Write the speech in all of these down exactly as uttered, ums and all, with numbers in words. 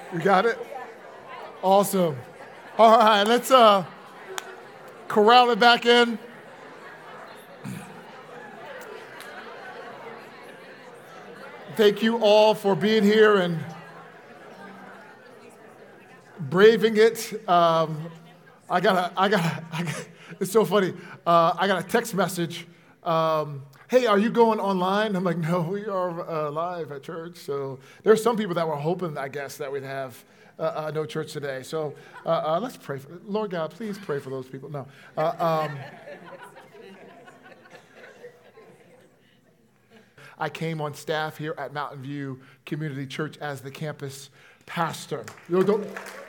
You got it? Awesome. All right, let's uh, corral it back in. Thank you all for being here and braving it. Um, I got a, I got a, I got, it's so funny. Uh, I got a text message. Um, hey, are you going online? I'm like, no, we are uh, live at church. So there's some people that were hoping, I guess, that we'd have uh, uh, no church today. So uh, uh, let's pray. For, Lord God, please pray for those people. No. Uh, um, I came on staff here at Mountain View Community Church as the campus pastor. You don't,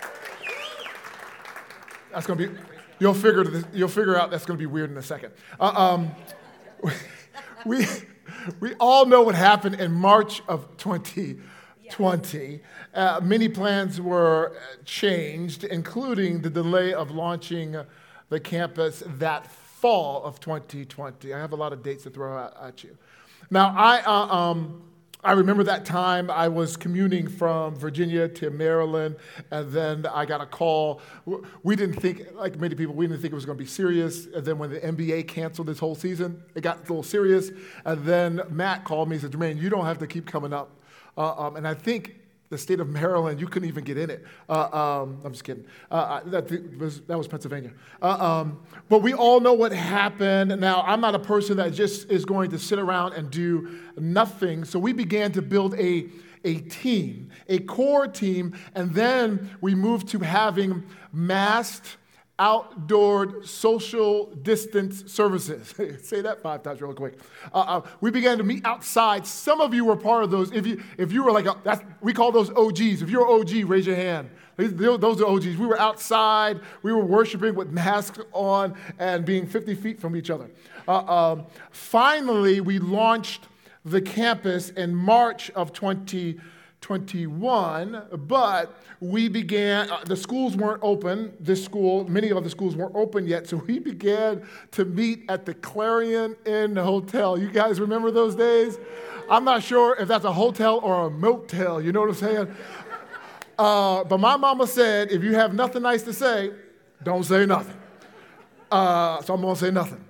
that's going to be, you'll figure, this, you'll figure out that's going to be weird in a second. Uh, um, we, we all know what happened in March of twenty twenty. Uh, many plans were changed, including the delay of launching the campus that fall of twenty twenty. I have a lot of dates to throw out at you. Now, I uh, um, I remember that time I was commuting from Virginia to Maryland, and then I got a call. We didn't think, like many people, we didn't think it was going to be serious. And then when the N B A canceled this whole season, it got a little serious. And then Matt called me and said, Jermaine, you don't have to keep coming up. Uh, um, and I think the state of Maryland, you couldn't even get in it. Uh, um, I'm just kidding. Uh, that, was, that was Pennsylvania. Uh, um, but we all know what happened. Now, I'm not a person that just is going to sit around and do nothing. So we began to build a, a team, a core team, and then we moved to having masked, outdoor social distance services. Say that five times real quick. Uh, uh, we began to meet outside. Some of you were part of those. If you if you were like, a, that's, we call those O Gs. If you're an O G, raise your hand. Those are O Gs. We were outside. We were worshiping with masks on and being fifty feet from each other. Uh, um, finally, we launched the campus in March of twenty twenty-one, but we began, uh, the schools weren't open, this school, many of the schools weren't open yet, so we began to meet at the Clarion Inn Hotel. You guys remember those days? I'm not sure if that's a hotel or a motel, you know what I'm saying? Uh, but my mama said, if you have nothing nice to say, don't say nothing. Uh, so I'm gonna say nothing.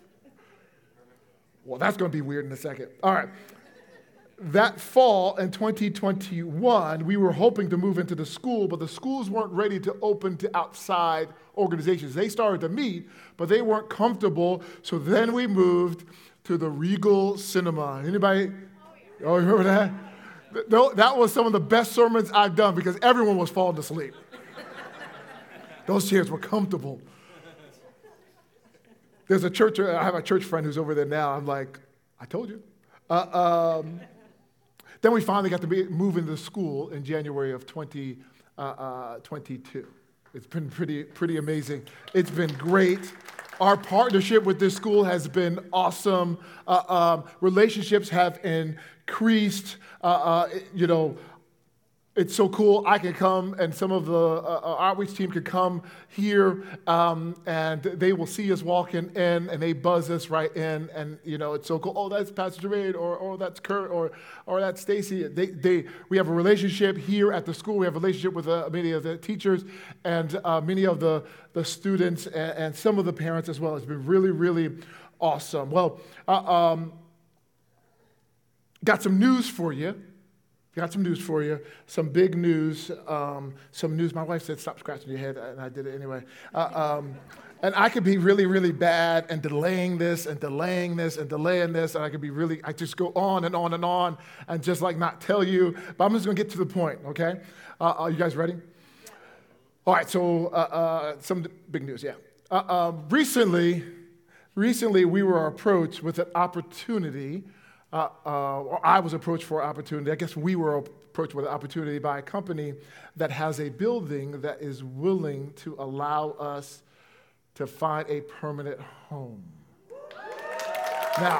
Well, that's gonna be weird in a second. All right. That fall in twenty twenty-one, we were hoping to move into the school, but the schools weren't ready to open to outside organizations. They started to meet, but they weren't comfortable, so then we moved to the Regal Cinema. Anybody? Oh, you remember that? That was some of the best sermons I've done because everyone was falling asleep. Those chairs were comfortable. There's a church, I have a church friend who's over there now. I'm like, I told you. Uh, um, Then we finally got to be, move into the school in January of twenty twenty-two. It's been pretty, pretty amazing. It's been great. Our partnership with this school has been awesome. Uh, um, relationships have increased. Uh, uh, you know, it's so cool. I can come, and some of the uh, outreach team could come here, um, and they will see us walking in, and they buzz us right in, and you know it's so cool. Oh, that's Pastor Jermaine, or or that's Kurt, or or that's Stacy. They they we have a relationship here at the school. We have a relationship with uh, many of the teachers and uh, many of the the students and, and some of the parents as well. It's been really really awesome. Well, uh, um, got some news for you. Got some news for you, some big news, um, some news. My wife said, stop scratching your head, and I did it anyway. Uh, um, and I could be really, really bad and delaying this and delaying this and delaying this, and I could be really, I just go on and on and on and just like not tell you, but I'm just going to get to the point, okay? Uh, are you guys ready? All right, so uh, uh, some big news, yeah. Uh, uh, recently, recently we were approached with an opportunity Uh, uh, or I was approached for an opportunity. I guess we were approached with an opportunity by a company that has a building that is willing to allow us to find a permanent home. Now,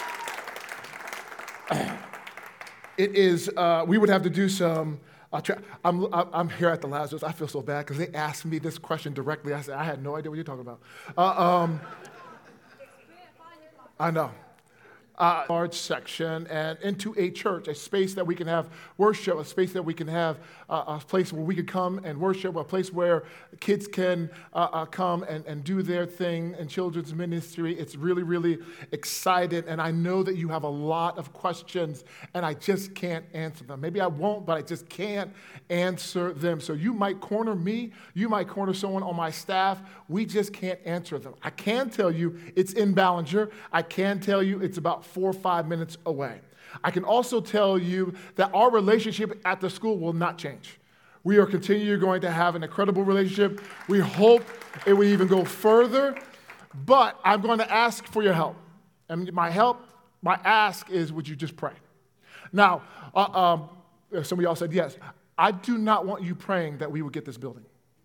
it is, uh, we would have to do some, uh, tra- I'm, I'm here at the Lazarus. I feel so bad because they asked me this question directly. I said, I had no idea what you're talking about. Uh, um, I know. uh, large section and into a church, a space that we can have worship, a space that we can have uh, a place where we could come and worship, a place where kids can uh, uh, come and, and do their thing in children's ministry. It's really, really exciting, and I know that you have a lot of questions, and I just can't answer them. Maybe I won't, but I just can't answer them. So you might corner me, you might corner someone on my staff. We just can't answer them. I can tell you it's in Ballinger. I can tell you it's about four or five minutes away. I can also tell you that our relationship at the school will not change. We are continuing going to have an incredible relationship. We hope it will even go further, but I'm going to ask for your help. And my help, my ask is, would you just pray? Now, uh, um, some of y'all said yes. I do not want you praying that we would get this building.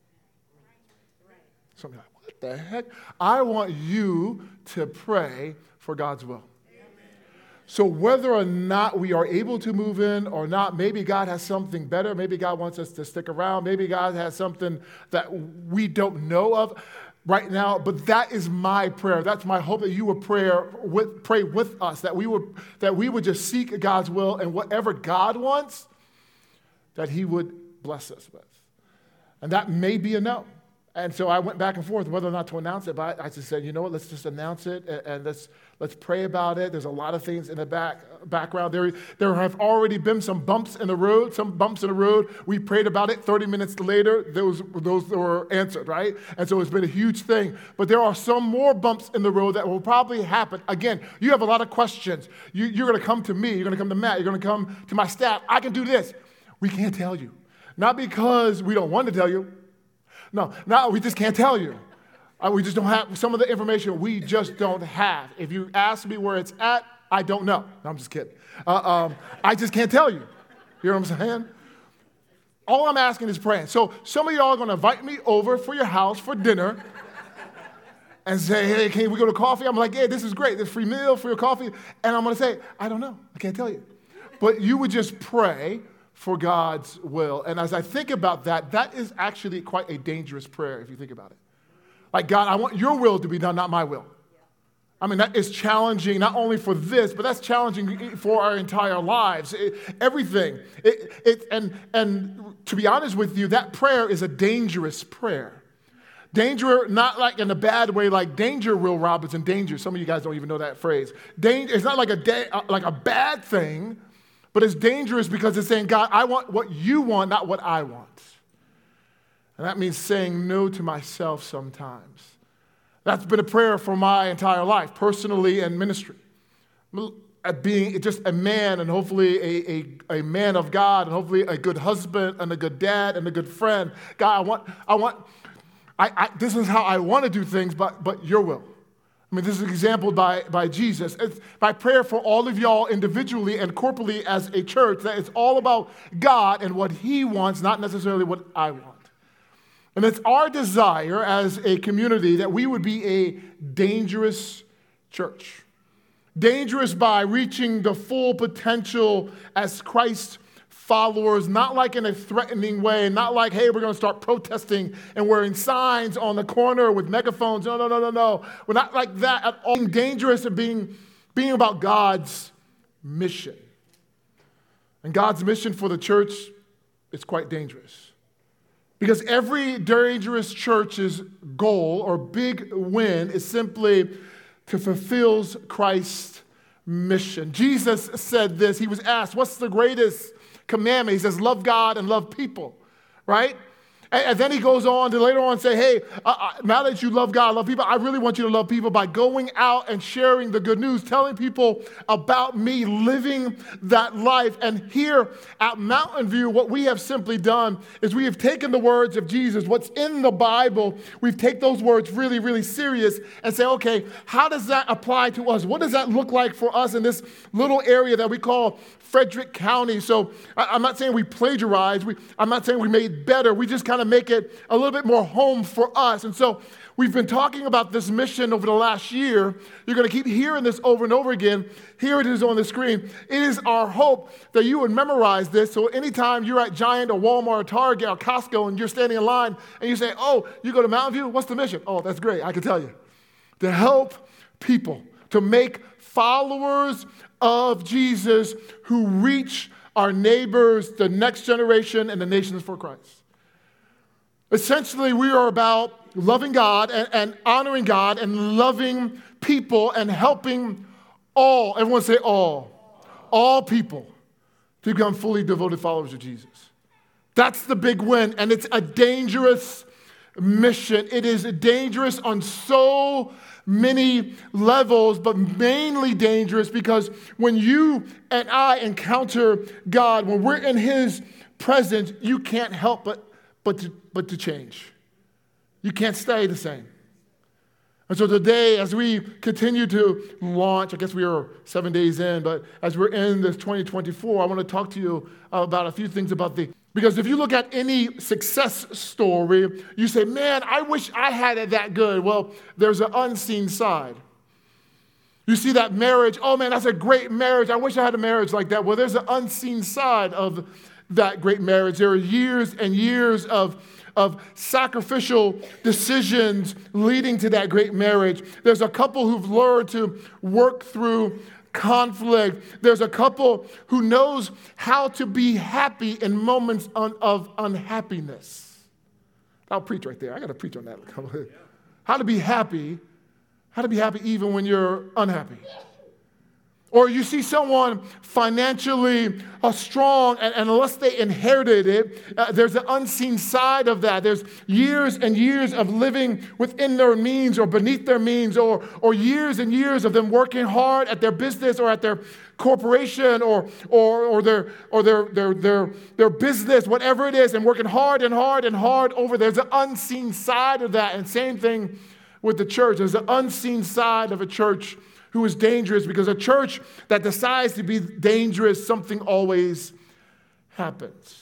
Some of you are like, what the heck? I want you to pray for God's will. So whether or not we are able to move in or not, maybe God has something better. Maybe God wants us to stick around. Maybe God has something that we don't know of right now. But that is my prayer. That's my hope, that you would pray with, pray with us, that we would that we would just seek God's will, and whatever God wants, that he would bless us with. And that may be a no. And so I went back and forth whether or not to announce it, but I just said, you know what, let's just announce it and, and let's let's pray about it. There's a lot of things in the back background. There, there have already been some bumps in the road, some bumps in the road. We prayed about it. thirty minutes later, those, those were answered, right? And so it's been a huge thing. But there are some more bumps in the road that will probably happen. Again, you have a lot of questions. You, you're going to come to me. You're going to come to Matt. You're going to come to my staff. I can do this. We can't tell you. Not because we don't want to tell you. No, no, we just can't tell you. Uh, we just don't have some of the information we just don't have. If you ask me where it's at, I don't know. No, I'm just kidding. Uh, um, I just can't tell you. You know what I'm saying? All I'm asking is praying. So some of y'all are going to invite me over for your house for dinner and say, hey, can we go to coffee? I'm like, yeah, this is great. This free meal for your coffee. And I'm going to say, I don't know. I can't tell you. But you would just pray for God's will. And as I think about that, that is actually quite a dangerous prayer if you think about it. Like, God, I want your will to be done, not my will. I mean, that is challenging not only for this, but that's challenging for our entire lives. It, everything. It, it, and, and to be honest with you, that prayer is a dangerous prayer. Danger, not like in a bad way, like danger, Will Robinson, danger. Some of you guys don't even know that phrase. Danger, it's not like a, da- like a bad thing, but it's dangerous because it's saying, God, I want what you want, not what I want. And that means saying no to myself sometimes. That's been a prayer for my entire life, personally and ministry. Being just a man and hopefully a, a, a man of God and hopefully a good husband and a good dad and a good friend. God, I want, I want, I, I, this is how I want to do things, but, but your will. I mean, this is an example by, by Jesus. It's my prayer for all of y'all individually and corporately as a church, that it's all about God and what he wants, not necessarily what I want. And it's our desire as a community that we would be a dangerous church. Dangerous by reaching the full potential as Christ followers, not like in a threatening way, not like, hey, we're going to start protesting and wearing signs on the corner with megaphones. No, no, no, no, no. We're not like that at all. Being dangerous and being, being about God's mission. And God's mission for the church is quite dangerous. Because every dangerous church's goal or big win is simply to fulfill Christ's mission. Jesus said this. He was asked, what's the greatest commandment? He says, love God and love people, right? And, and then he goes on to later on say, hey, uh, uh, now that you love God, love people, I really want you to love people by going out and sharing the good news, telling people about me, living that life. And here at Mountain View, what we have simply done is we have taken the words of Jesus, what's in the Bible, we've taken those words really, really serious and say, okay, how does that apply to us? What does that look like for us in this little area that we call Frederick County? So I, I'm not saying we plagiarized. We, I'm not saying we made better. We just kind of make it a little bit more home for us. And so we've been talking about this mission over the last year. You're going to keep hearing this over and over again. Here it is on the screen. It is our hope that you would memorize this. So anytime you're at Giant or Walmart or Target or Costco and you're standing in line and you say, oh, you go to Mountain View? What's the mission? Oh, that's great. I can tell you. To help people, to make followers of Jesus who reach our neighbors, the next generation, and the nations for Christ. Essentially, we are about loving God and, and honoring God and loving people and helping all, everyone say all, all people to become fully devoted followers of Jesus. That's the big win, and it's a dangerous mission. It is dangerous on so many levels, but mainly dangerous because when you and I encounter God, when we're in His presence, you can't help but, but, to, but to change. You can't stay the same. And so today, as we continue to launch, I guess we are seven days in, but as we're in this twenty twenty-four, I want to talk to you about a few things about the, because if you look at any success story, you say, man, I wish I had it that good. Well, there's an unseen side. You see that marriage, oh man, that's a great marriage. I wish I had a marriage like that. Well, there's an unseen side of that great marriage. There are years and years of of sacrificial decisions leading to that great marriage. There's a couple who've learned to work through conflict. There's a couple who knows how to be happy in moments un- of unhappiness. I'll preach right there. I got to preach on that. How to be happy, how to be happy even when you're unhappy. Or you see someone financially uh, strong, and, and unless they inherited it, uh, there's an unseen side of that. There's years and years of living within their means or beneath their means, or, or years and years of them working hard at their business or at their corporation or, or, or, their, or their, their, their, their business, whatever it is, and working hard and hard and hard over. There's an unseen side of that. And same thing with the church. There's an unseen side of a church who is dangerous, because a church that decides to be dangerous, something always happens.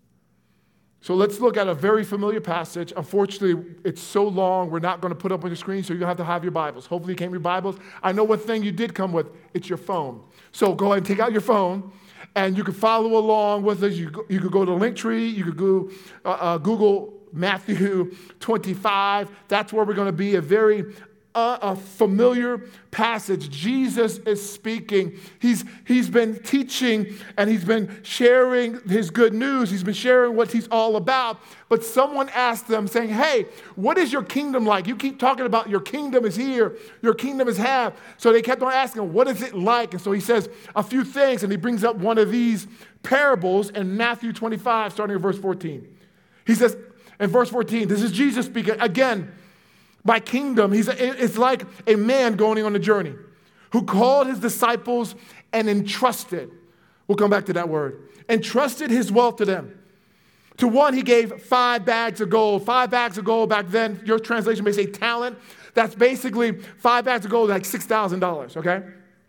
So let's look at a very familiar passage. Unfortunately, it's so long, we're not going to put it up on the screen, so you're going to have to have your Bibles. Hopefully you came with your Bibles. I know one thing you did come with. It's your phone. So go ahead and take out your phone, and you can follow along with us. You, you could go to Linktree. You could go uh, uh, Google Matthew twenty-five. That's where we're going to be, a very A, a familiar passage. Jesus is speaking. He's, he's been teaching and he's been sharing his good news. He's been sharing what he's all about. But someone asked them saying, hey, what is your kingdom like? You keep talking about your kingdom is here. Your kingdom is have. So they kept on asking, what is it like? And so he says a few things, and he brings up one of these parables in Matthew twenty-five, starting at verse fourteen. He says in verse fourteen, this is Jesus speaking again. My kingdom, he's a, it's like a man going on a journey who called his disciples and entrusted, we'll come back to that word, entrusted his wealth to them. To one, he gave five bags of gold. Five bags of gold back then, your translation may say talent. That's basically five bags of gold, like six thousand dollars, okay?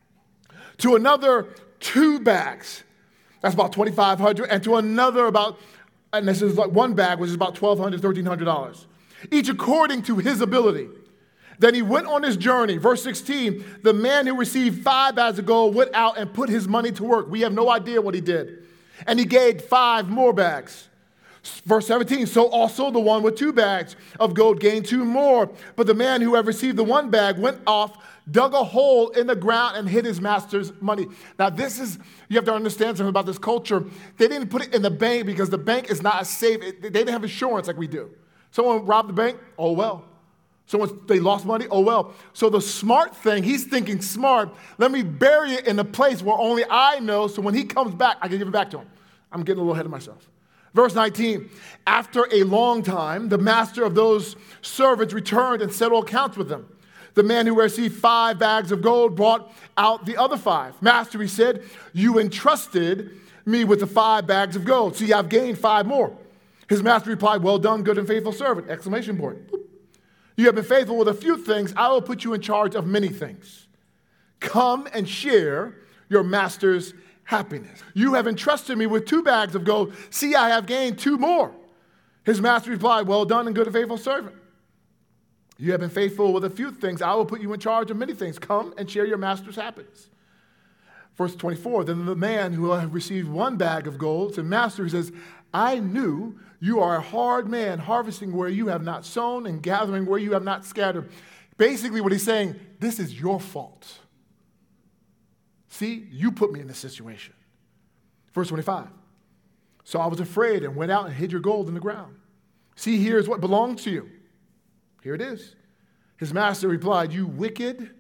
To another, two bags. That's about twenty-five hundred dollars. And to another about, and this is like one bag, which is about twelve hundred dollars, thirteen hundred dollars. Each according to his ability. Then he went on his journey. Verse sixteen, the man who received five bags of gold went out and put his money to work. We have no idea what he did. And he gave five more bags. Verse seventeen, so also the one with two bags of gold gained two more. But the man who had received the one bag went off, dug a hole in the ground, and hid his master's money. Now this is, you have to understand something about this culture. They didn't put it in the bank because the bank is not safe. They didn't have insurance like we do. Someone robbed the bank, oh well. Someone, they lost money, oh well. So the smart thing, he's thinking smart, let me bury it in a place where only I know, so when he comes back, I can give it back to him. I'm getting a little ahead of myself. Verse nineteen, after a long time, the master of those servants returned and settled accounts with them. The man who received five bags of gold brought out the other five. Master, he said, you entrusted me with the five bags of gold. See, I've gained five more. His master replied, well done, good and faithful servant, exclamation point. Boop. You have been faithful with a few things. I will put you in charge of many things. Come and share your master's happiness. You have entrusted me with two bags of gold. See, I have gained two more. His master replied, well done and good and faithful servant. You have been faithful with a few things. I will put you in charge of many things. Come and share your master's happiness. Verse twenty-four, then the man who had received one bag of gold said, master, he says, I knew you are a hard man, harvesting where you have not sown and gathering where you have not scattered. Basically what he's saying, this is your fault. See, you put me in this situation. Verse twenty-five. So I was afraid and went out and hid your gold in the ground. See, here is what belongs to you. Here it is. His master replied, you wicked,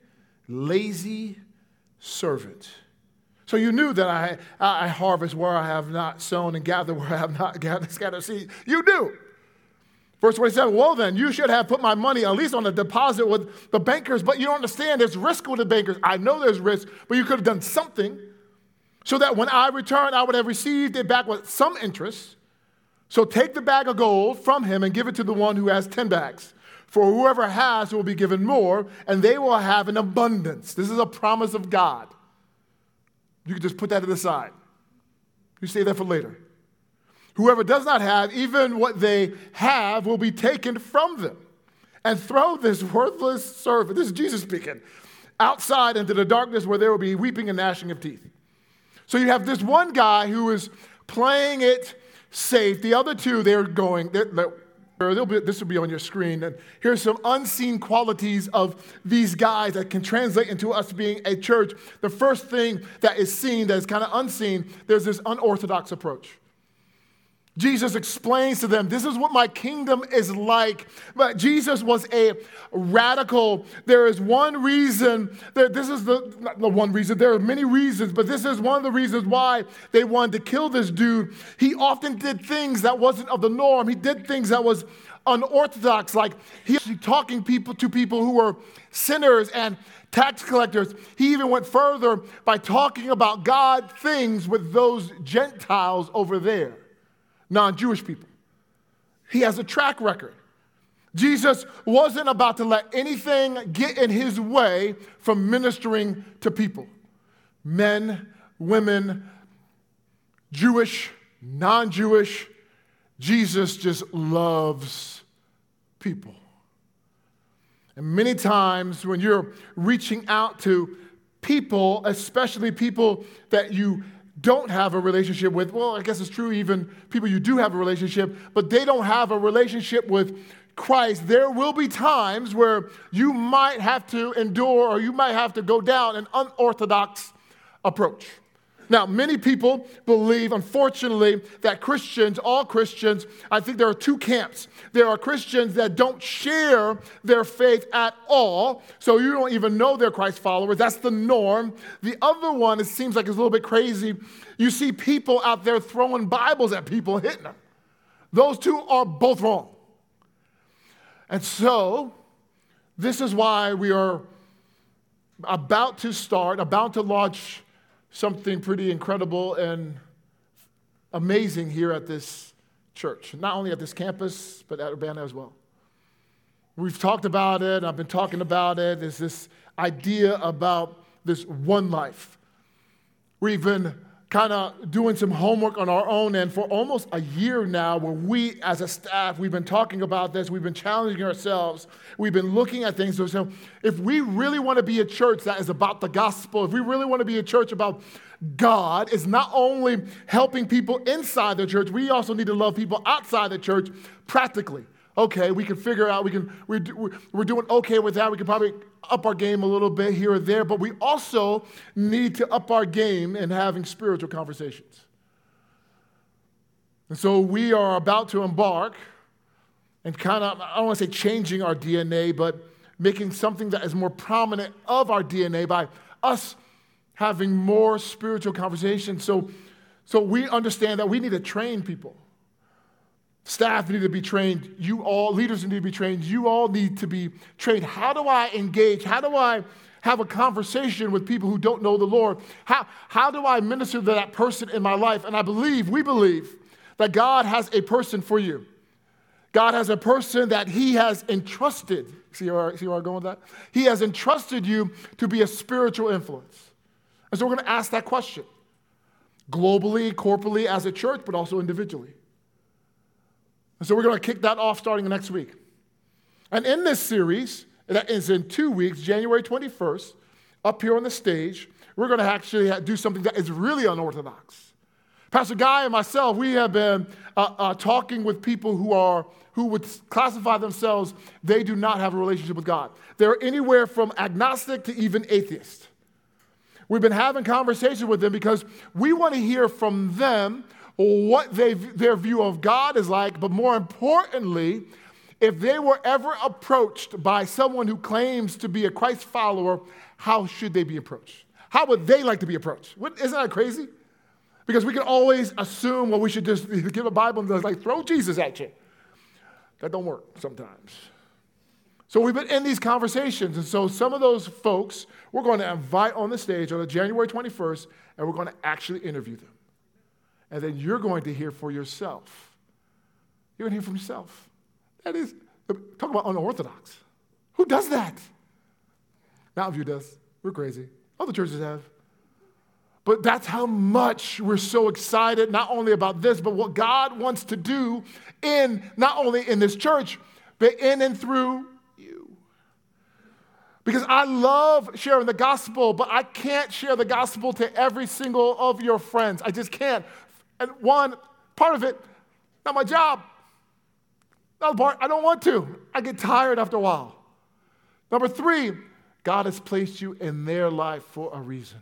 lazy servant. So you knew that I, I harvest where I have not sown and gather where I have not gathered, scattered seed. You knew. Verse twenty-seven, well then, you should have put my money at least on a deposit with the bankers, but you don't understand, there's risk with the bankers. I know there's risk, but you could have done something so that when I return, I would have received it back with some interest. So take the bag of gold from him and give it to the one who has ten bags. For whoever has will be given more, and they will have an abundance. This is a promise of God. You can just put that to the side. You say that for later. Whoever does not have, even what they have will be taken from them. And throw this worthless servant, this is Jesus speaking, outside into the darkness where there will be weeping and gnashing of teeth. So you have this one guy who is playing it safe. The other two, they're going, they're, they're, be, this will be on your screen. And here's some unseen qualities of these guys that can translate into us being a church. The first thing that is seen, that is kind of unseen, there's this unorthodox approach. Jesus explains to them, this is what my kingdom is like. But Jesus was a radical. There is one reason, that this is the, not the one reason, there are many reasons, but this is one of the reasons why they wanted to kill this dude. He often did things that wasn't of the norm. He did things that was unorthodox, like he was talking people to people who were sinners and tax collectors. He even went further by talking about God things with those Gentiles over there. Non-Jewish people. He has a track record. Jesus wasn't about to let anything get in his way from ministering to people. Men, women, Jewish, non-Jewish. Jesus just loves people. And many times when you're reaching out to people, especially people that you don't have a relationship with, well, I guess it's true even people you do have a relationship, but they don't have a relationship with Christ, there will be times where you might have to endure or you might have to go down an unorthodox approach. Now, many people believe, unfortunately, that Christians, all Christians, I think there are two camps. There are Christians that don't share their faith at all, so you don't even know they're Christ followers. That's the norm. The other one, it seems like it's a little bit crazy. You see people out there throwing Bibles at people, hitting them. Those two are both wrong. And so, this is why we are about to start, about to launch something pretty incredible and amazing here at this church. Not only at this campus, but at Urbana as well. We've talked about it. I've been talking about it. There's this idea about this one life. We've been kind of doing some homework on our own, and for almost a year now, where we as a staff, we've been talking about this, we've been challenging ourselves, we've been looking at things. So if we really want to be a church that is about the gospel, if we really want to be a church about God, it's not only helping people inside the church, we also need to love people outside the church practically. Okay, we can figure out, we can, we're, we're doing okay with that. We can probably up our game a little bit here or there, but we also need to up our game in having spiritual conversations. And so we are about to embark and kind of, I don't want to say changing our D N A, but making something that is more prominent of our D N A by us having more spiritual conversations. So, so we understand that we need to train people. Staff need to be trained. You all, leaders need to be trained. You all need to be trained. How do I engage? How do I have a conversation with people who don't know the Lord? How, how do I minister to that person in my life? And I believe, we believe, that God has a person for you. God has a person that he has entrusted. See where, see where I'm going with that? He has entrusted you to be a spiritual influence. And so we're going to ask that question. Globally, corporately, as a church, but also individually. And so we're going to kick that off starting next week. And in this series, that is in two weeks, January twenty-first, up here on the stage, we're going to actually do something that is really unorthodox. Pastor Guy and myself, we have been uh, uh, talking with people who are who would classify themselves, they do not have a relationship with God. They're anywhere from agnostic to even atheist. We've been having conversations with them because we want to hear from them what they, their view of God is like, but more importantly, if they were ever approached by someone who claims to be a Christ follower, how should they be approached? How would they like to be approached? What, isn't that crazy? Because we can always assume, well, we should just give a Bible and just like throw Jesus at you. That don't work sometimes. So we've been in these conversations, and so some of those folks we're going to invite on the stage on January twenty-first, and we're going to actually interview them. And then you're going to hear for yourself. You're going to hear from yourself. That is, talk about unorthodox. Who does that? Mountain View does. We're crazy. Other churches have. But that's how much we're so excited, not only about this, but what God wants to do in, not only in this church, but in and through you. Because I love sharing the gospel, but I can't share the gospel to every single of your friends. I just can't. And one, part of it, not my job. Another part, I don't want to. I get tired after a while. Number three, God has placed you in their life for a reason.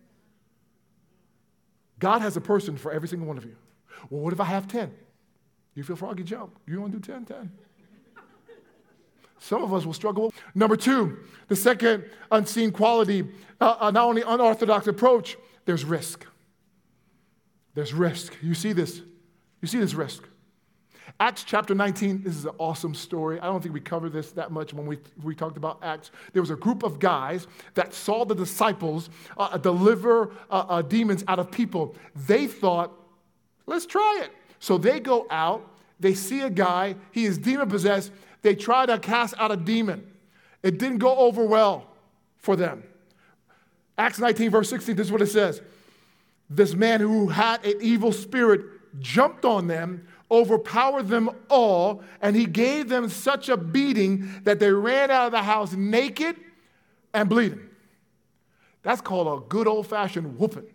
God has a person for every single one of you. Well, what if I have ten? You feel froggy, jump. You want to do ten, ten. Some of us will struggle. Number two, the second unseen quality, uh, uh, not only unorthodox approach, there's risk. There's risk. You see this. You see this risk. Acts chapter nineteen, this is an awesome story. I don't think we covered this that much when we, we talked about Acts. There was a group of guys that saw the disciples uh, deliver uh, uh, demons out of people. They thought, let's try it. So they go out, they see a guy, he is demon-possessed. They try to cast out a demon. It didn't go over well for them. Acts nineteen, verse sixteen, this is what it says. This man who had an evil spirit jumped on them, overpowered them all, and he gave them such a beating that they ran out of the house naked and bleeding. That's called a good old-fashioned whooping.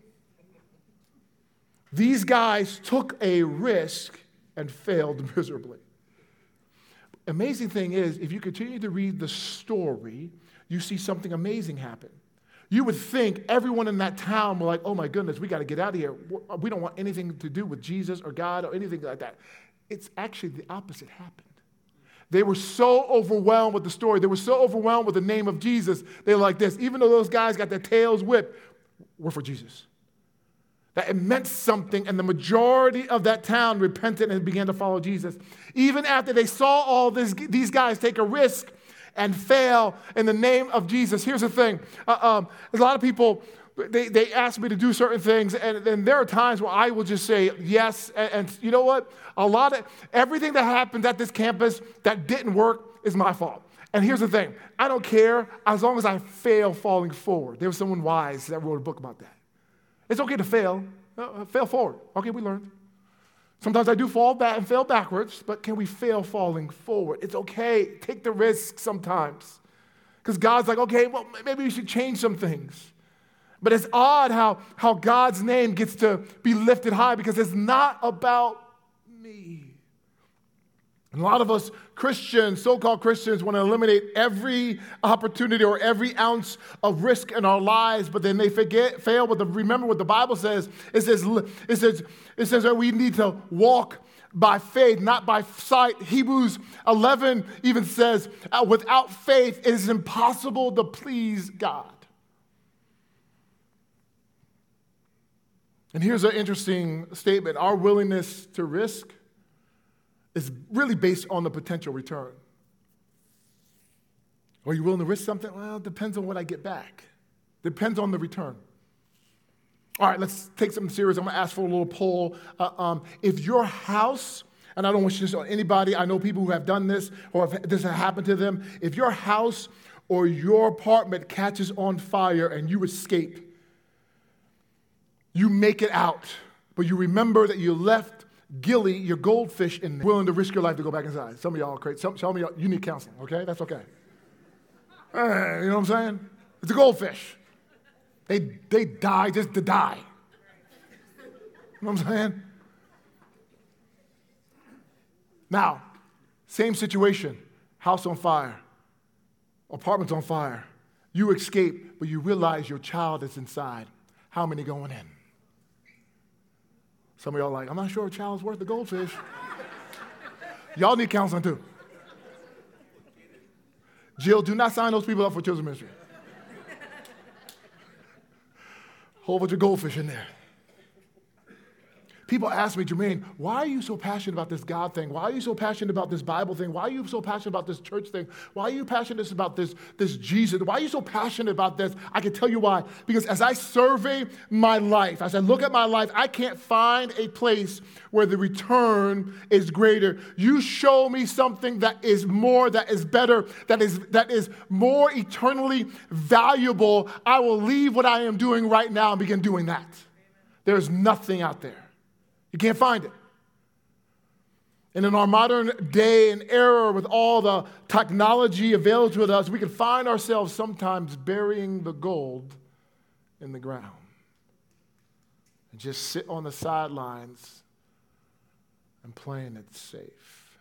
These guys took a risk and failed miserably. Amazing thing is, if you continue to read the story, you see something amazing happen. You would think everyone in that town were like, oh my goodness, we got to get out of here. We don't want anything to do with Jesus or God or anything like that. It's actually the opposite happened. They were so overwhelmed with the story. They were so overwhelmed with the name of Jesus. They were like this. Even though those guys got their tails whipped, we're for Jesus. That it meant something, and the majority of that town repented and began to follow Jesus. Even after they saw all this, these guys take a risk and fail in the name of Jesus. Here's the thing. Uh, um, a lot of people, they, they ask me to do certain things, and, and there are times where I will just say yes. And, and you know what? A lot of, everything that happened at this campus that didn't work is my fault. And here's the thing. I don't care as long as I fail falling forward. There was someone wise that wrote a book about that. It's okay to fail. Uh, fail forward. Okay, we learned. Sometimes I do fall back and fail backwards, but can we fail falling forward? It's okay. Take the risk sometimes. Because God's like, okay, well, maybe we should change some things. But it's odd how, how God's name gets to be lifted high because it's not about me. And a lot of us Christians, so-called Christians, want to eliminate every opportunity or every ounce of risk in our lives, but then they forget, fail. But the, remember what the Bible says. It says, it says, it says that we need to walk by faith, not by sight. Hebrews eleven even says, uh, without faith, it is impossible to please God. And here's an interesting statement. Our willingness to risk is really based on the potential return. Are you willing to risk something? Well, it depends on what I get back. Depends on the return. All right, let's take something serious. I'm going to ask for a little poll. Uh, um, if your house, and I don't want you to on anybody, I know people who have done this or if this has happened to them. If your house or your apartment catches on fire and you escape, you make it out, but you remember that you left Gilly, your goldfish, and willing to risk your life to go back inside. Some of y'all are crazy. Some, some of y'all, you need counseling, okay? That's okay. Uh, you know what I'm saying? It's a goldfish. They, they die just to die. You know what I'm saying? Now, same situation. House on fire. Apartment's on fire. You escape, but you realize your child is inside. How many going in? Some of y'all are like, I'm not sure a child's worth the goldfish. Y'all need counseling too. Jill, do not sign those people up for children's ministry. Whole bunch of goldfish in there. People ask me, Jermaine, why are you so passionate about this God thing? Why are you so passionate about this Bible thing? Why are you so passionate about this church thing? Why are you passionate about this, this Jesus? Why are you so passionate about this? I can tell you why. Because as I survey my life, as I look at my life, I can't find a place where the return is greater. You show me something that is more, that is better, that is, that is more eternally valuable. I will leave what I am doing right now and begin doing that. There's nothing out there. You can't find it. And in our modern day and era with all the technology available to us, we can find ourselves sometimes burying the gold in the ground and just sit on the sidelines and playing it safe.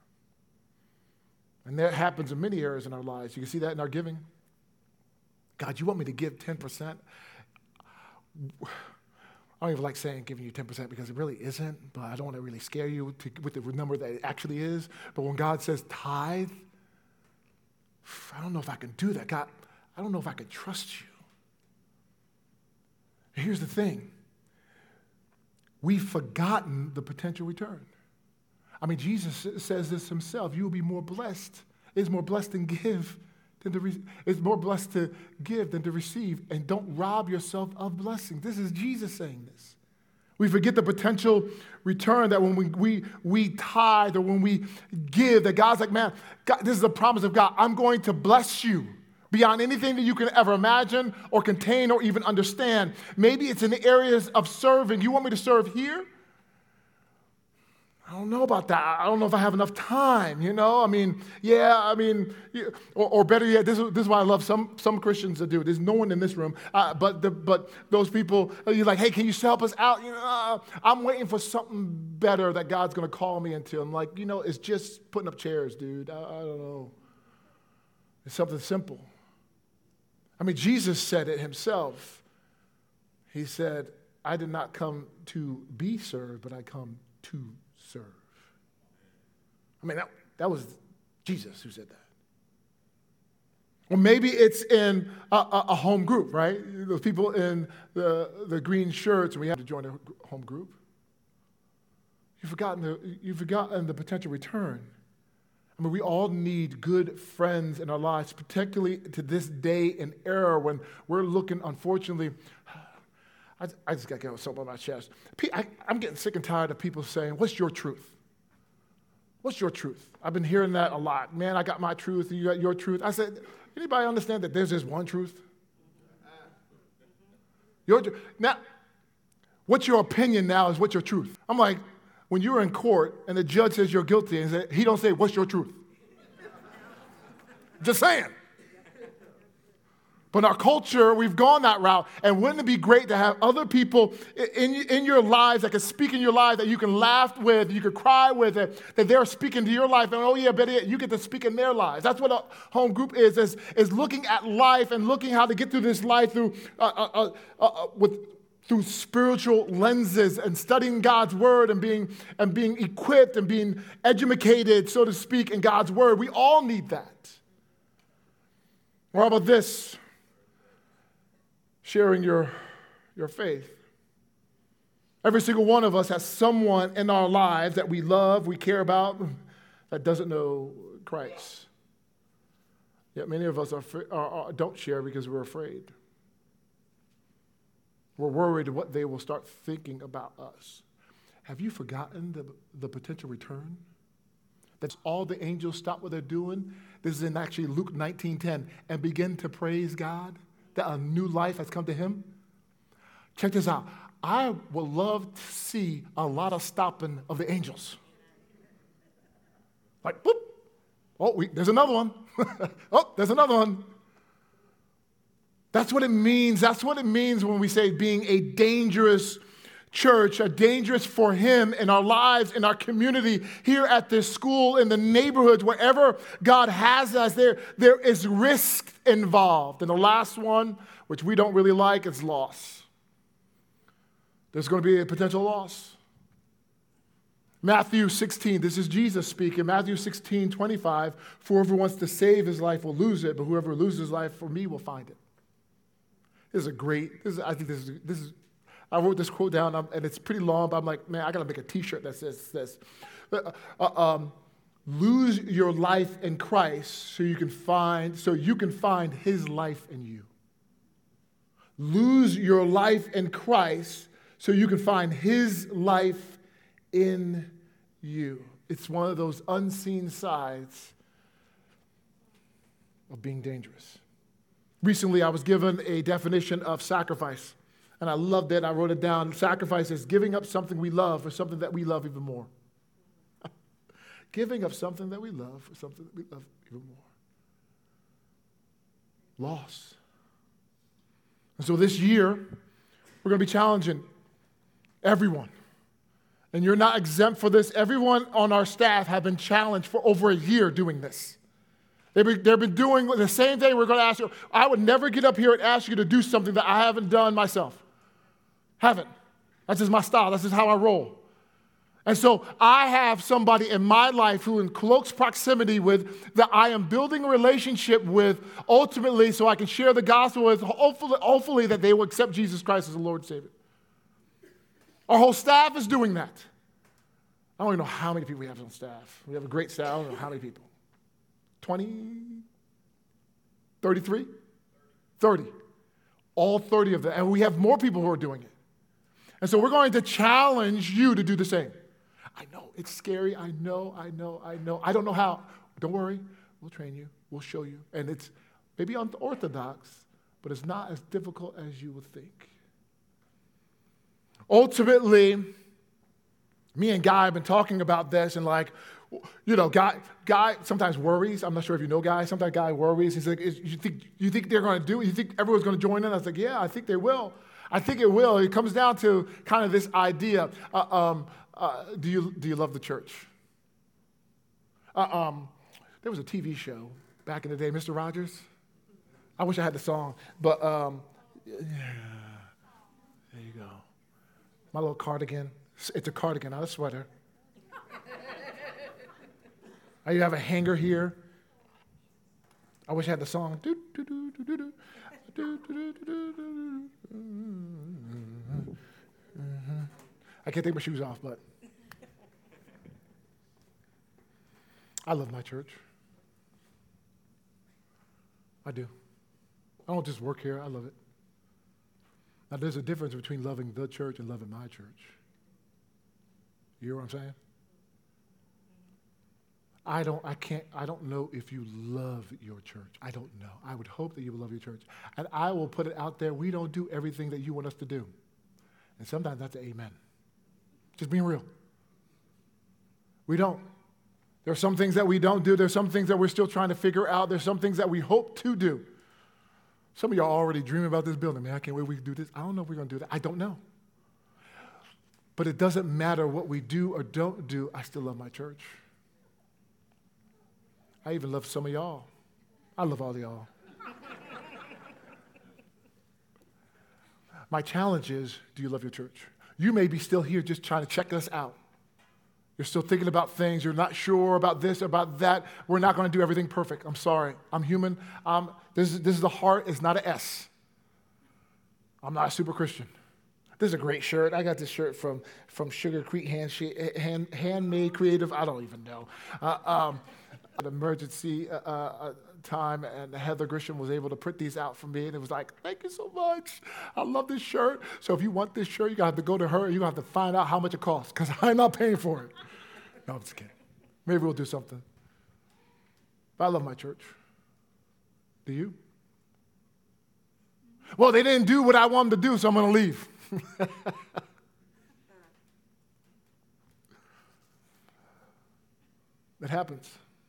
And that happens in many areas in our lives. You can see that in our giving. God, you want me to give ten percent? I don't even like saying giving you ten percent because it really isn't, but I don't want to really scare you to, with the number that it actually is. But when God says tithe, I don't know if I can do that. God, I don't know if I can trust you. And here's the thing. We've forgotten the potential return. I mean, Jesus says this himself. You will be more blessed. It's more blessed than give. Than to re- it's more blessed to give than to receive, and don't rob yourself of blessing. This is Jesus saying this. We forget the potential return that when we, we, we tithe or when we give, that God's like, man, God, this is the promise of God. I'm going to bless you beyond anything that you can ever imagine or contain or even understand. Maybe it's in the areas of serving. You want me to serve here? I don't know about that. I don't know if I have enough time, you know? I mean, yeah, I mean, or, or better yet, this is, this is why I love some, some Christians to do. There's no one in this room, uh, but the, but those people, you're like, hey, can you help us out? You know, uh, I'm waiting for something better that God's going to call me into. I'm like, you know, it's just putting up chairs, dude. I, I don't know. It's something simple. I mean, Jesus said it himself. He said, I did not come to be served, but I come to serve. I mean, that, that was Jesus who said that. Or maybe it's in a, a, a home group, right? Those people in the, the green shirts, and we have to join a home group. You've forgotten the, you've forgotten the potential return. I mean, we all need good friends in our lives, particularly to this day and era when we're looking, unfortunately, I, I just got to get something on my chest. I, I'm getting sick and tired of people saying, what's your truth? What's your truth? I've been hearing that a lot. Man, I got my truth, and you got your truth. I said, anybody understand that there's just one truth? Your, now, what's your opinion now is what's your truth? I'm like, when you're in court and the judge says you're guilty, and he don't say, what's your truth? Just saying. But in our culture, we've gone that route. And wouldn't it be great to have other people in, in your lives that can speak in your life, that you can laugh with, you can cry with, that, that they're speaking to your life. And oh, yeah, better yet, you get to speak in their lives. That's what a home group is, is, is looking at life and looking how to get through this life through, uh, uh, uh, uh, with, through spiritual lenses and studying God's word and being, and being equipped and being educated, so to speak, in God's word. We all need that. Or how about this? Sharing your, your faith. Every single one of us has someone in our lives that we love, we care about, that doesn't know Christ. Yet many of us are, are, are, don't share because we're afraid. We're worried what they will start thinking about us. Have you forgotten the, the potential return? That's all the angels stop what they're doing. This is in actually Luke nineteen ten, and begin to praise God that a new life has come to him. Check this out. I would love to see a lot of stopping of the angels. Like, whoop. Oh, we, there's another one. Oh, there's another one. That's what it means. That's what it means when we say being a dangerous church, uh, dangerous for him in our lives, in our community, here at this school, in the neighborhoods, wherever God has us, there, there is risk involved. And the last one, which we don't really like, is loss. There's going to be a potential loss. Matthew sixteen, this is Jesus speaking. Matthew sixteen, twenty-five, for whoever wants to save his life will lose it, but whoever loses his life for me will find it. This is a great, this is, I think this is, this is, I wrote this quote down, and it's pretty long, but I'm like, man, I got to make a t-shirt that says this. Uh, um, lose your life in Christ so you can find, so you can find his life in you. Lose your life in Christ so you can find his life in you. It's one of those unseen sides of being dangerous. Recently, I was given a definition of sacrifice, and I loved it. I wrote it down. Sacrifice is giving up something we love for something that we love even more. Giving up something that we love for something that we love even more. Loss. And so this year, we're going to be challenging everyone. And you're not exempt for this. Everyone on our staff have been challenged for over a year doing this. They've been, they've been doing the same thing we're going to ask you. I would never get up here and ask you to do something that I haven't done myself. Haven't. That's just my style. That's just how I roll. And so I have somebody in my life who in close proximity with, that I am building a relationship with ultimately so I can share the gospel with, hopefully, hopefully that they will accept Jesus Christ as the Lord and Savior. Our whole staff is doing that. I don't even know how many people we have on staff. We have a great staff. I don't know how many people. twenty? thirty-three? thirty. All thirty of them. And we have more people who are doing it. And so we're going to challenge you to do the same. I know, it's scary. I know, I know, I know. I don't know how. Don't worry. We'll train you. We'll show you. And it's maybe unorthodox, but it's not as difficult as you would think. Ultimately, me and Guy have been talking about this, and like, you know, Guy, Guy sometimes worries. I'm not sure if you know Guy. Sometimes Guy worries. He's like, you think, you think they're going to do it? You think everyone's going to join in? I was like, yeah, I think they will. I think it will. It comes down to kind of this idea. Uh, um, uh, do you do you love the church? Uh, um, there was a T V show back in the day, Mister Rogers. I wish I had the song, but um, yeah, there you go. My little cardigan. It's a cardigan, not a sweater. I have a hanger here. I wish I had the song. I can't take my shoes off, but I love my church. I do. I don't just work here. I love it. Now, there's a difference between loving the church and loving my church. You hear what I'm saying? I don't, I can't, I don't know if you love your church. I don't know. I would hope that you will love your church. And I will put it out there, we don't do everything that you want us to do. And sometimes that's an amen. Just being real. We don't. There are some things that we don't do. There's some things that we're still trying to figure out. There's some things that we hope to do. Some of y'all already dreaming about this building. Man, I can't wait we can do this. I don't know if we're going to do that. I don't know. But it doesn't matter what we do or don't do. I still love my church. I even love some of y'all. I love all of y'all. My challenge is, do you love your church? You may be still here just trying to check us out. You're still thinking about things. You're not sure about this, about that. We're not going to do everything perfect. I'm sorry. I'm human. Um, this, is, this is the heart. It's not an S. I'm not a super Christian. This is a great shirt. I got this shirt from, from Sugar Creek hand, hand, Handmade Creative. I don't even know. Uh, um, an emergency uh, uh, time, and Heather Grisham was able to print these out for me, and it was like, thank you so much. I love this shirt. So if you want this shirt, you're going to have to go to her, and you're going to have to find out how much it costs, because I'm not paying for it. No, I'm just kidding. Maybe we'll do something. But I love my church. Do you? Well, they didn't do what I wanted to do, so I'm going to leave. It happens.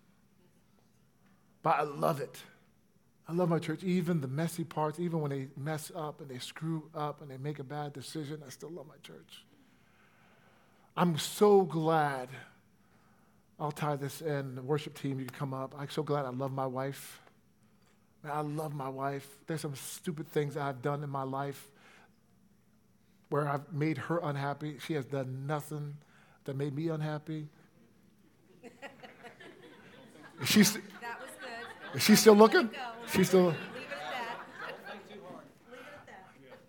But I love it. I love my church. Even the messy parts, even when they mess up and they screw up and they make a bad decision, I still love my church. I'm so glad. I'll tie this in. The worship team, you can come up. I'm so glad I love my wife. Man, I love my wife. There's some stupid things I've done in my life where I've made her unhappy. She has done nothing that made me unhappy. She's, that was good. Is she still looking? She's still. Leave it at that. Leave it at that.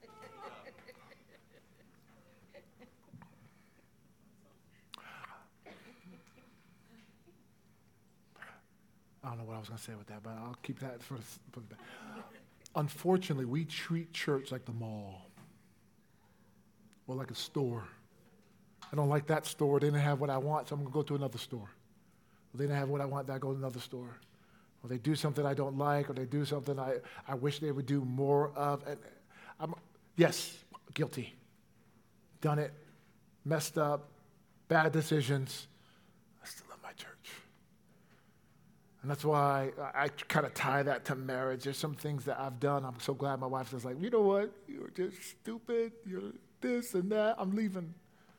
I don't know what I was going to say with that, but I'll keep that for the, for the back. Unfortunately, we treat church like the mall or like a store. I don't like that store. They didn't have what I want, so I'm going to go to another store. They didn't have what I want, then I go to another store. Or they do something I don't like, or they do something I, I wish they would do more of. And I'm, yes, guilty. Done it, messed up, bad decisions. I still love my church. And that's why I, I kind of tie that to marriage. There's some things that I've done. I'm so glad my wife says, like, you know what? You're just stupid. You're this and that. I'm leaving.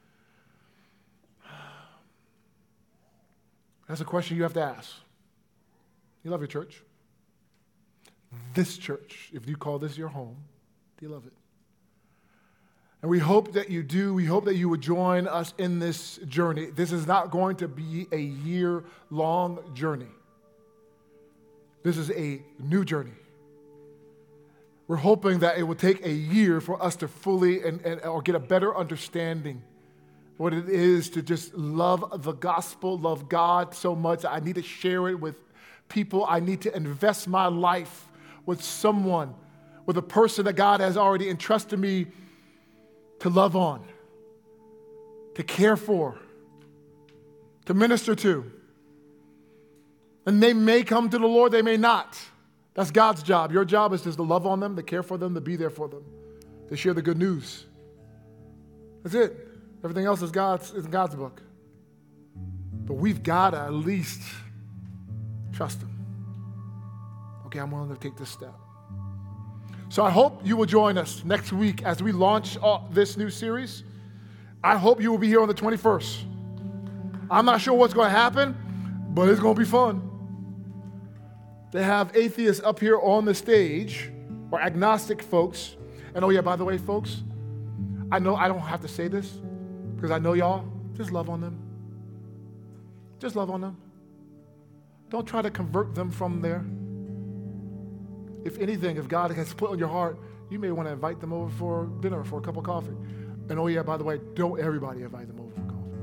That's a question you have to ask. You love your church? This church, if you call this your home, do you love it? And we hope that you do. We hope that you would join us in this journey. This is not going to be a year-long journey. This is a new journey. We're hoping that it will take a year for us to fully and, and or get a better understanding what it is to just love the gospel, love God so much. I need to share it with people. I need to invest my life with someone, with a person that God has already entrusted me to love on, to care for, to minister to. And they may come to the Lord, they may not. That's God's job. Your job is just to love on them, to care for them, to be there for them, to share the good news. That's it. Everything else is God's, is in God's book. But we've got to at least trust Him. Okay, I'm willing to take this step. So I hope you will join us next week as we launch this new series. I hope you will be here on the twenty-first. I'm not sure what's going to happen, but it's going to be fun. They have atheists up here on the stage, or agnostic folks. And oh yeah, by the way, folks, I know I don't have to say this, because I know y'all, just love on them. Just love on them. Don't try to convert them from there. If anything, if God has put on your heart, you may want to invite them over for dinner, for a cup of coffee. And oh yeah, by the way, don't everybody invite them over for coffee.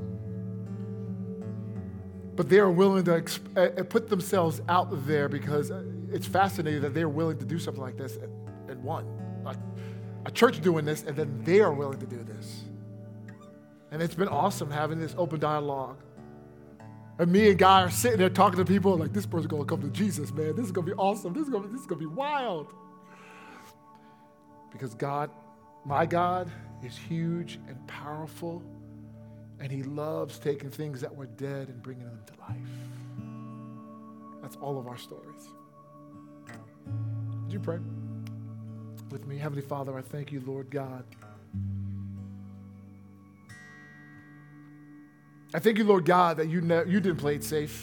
But they are willing to exp- uh, put themselves out there because it's fascinating that they're willing to do something like this and one. A, a church doing this, and then they are willing to do this. And it's been awesome having this open dialogue. And me and Guy are sitting there talking to people like, this person's going to come to Jesus, man. This is going to be awesome. This is going to, this is going to be wild. Because God, my God, is huge and powerful, and He loves taking things that were dead and bringing them to life. That's all of our stories. Would you pray with me? Heavenly Father, I thank you, Lord God. I thank you, Lord God, that you, ne- you didn't play it safe.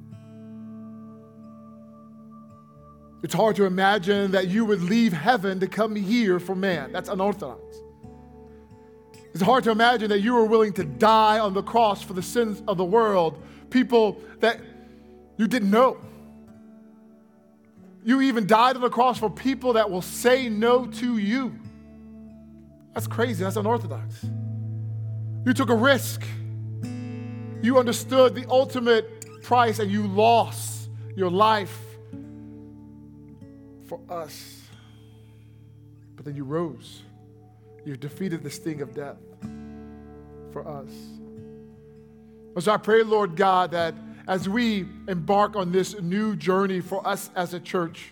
It's hard to imagine that you would leave heaven to come here for man. That's unorthodox. It's hard to imagine that you were willing to die on the cross for the sins of the world, people that you didn't know. You even died on the cross for people that will say no to you. That's crazy. That's unorthodox. You took a risk. You understood the ultimate price, and you lost your life for us. But then you rose. You defeated the sting of death for us. So I pray, Lord God, that as we embark on this new journey for us as a church,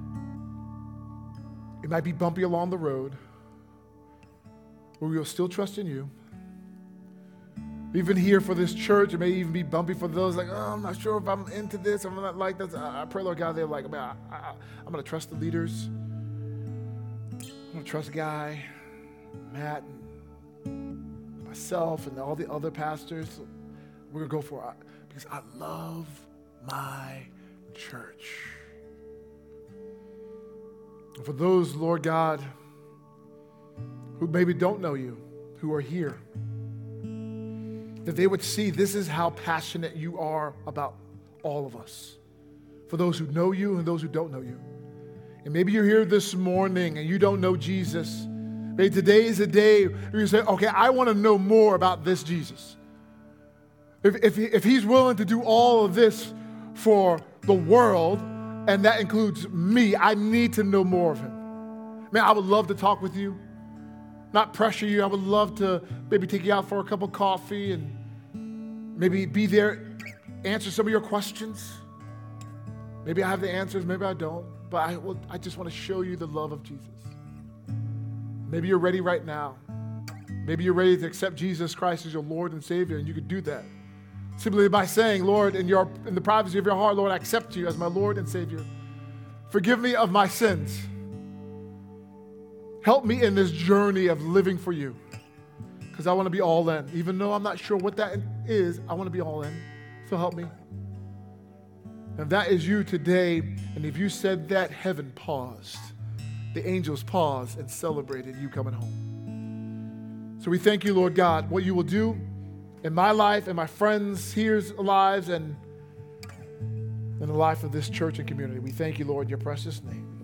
it might be bumpy along the road, but we will still trust in you. Even here for this church, it may even be bumpy for those like, oh, I'm not sure if I'm into this, I'm not like this. I pray, Lord God, they're like, man, I, I, I'm going to trust the leaders. I'm going to trust Guy, Matt, and my myself and all the other pastors, we're going to go for it because I love my church. And for those, Lord God, who maybe don't know you, who are here, that they would see this is how passionate you are about all of us. For those who know you and those who don't know you. And maybe you're here this morning and you don't know Jesus. Maybe today is a day where you say, okay, I want to know more about this Jesus. If, if, if he's willing to do all of this for the world, and that includes me, I need to know more of him. Man, I would love to talk with you. Not pressure you. I would love to maybe take you out for a cup of coffee and maybe be there, answer some of your questions. Maybe I have the answers, maybe I don't, but I, will, I just want to show you the love of Jesus. Maybe you're ready right now. Maybe you're ready to accept Jesus Christ as your Lord and Savior, and you could do that simply by saying, Lord, in, your, in the privacy of your heart, Lord, I accept you as my Lord and Savior. Forgive me of my sins. Help me in this journey of living for you, because I want to be all in. Even though I'm not sure what that is, I want to be all in. So help me. If that is you today, and if you said that, heaven paused. The angels paused and celebrated you coming home. So we thank you, Lord God, what you will do in my life and my friends here's lives and in the life of this church and community. We thank you, Lord, in your precious name.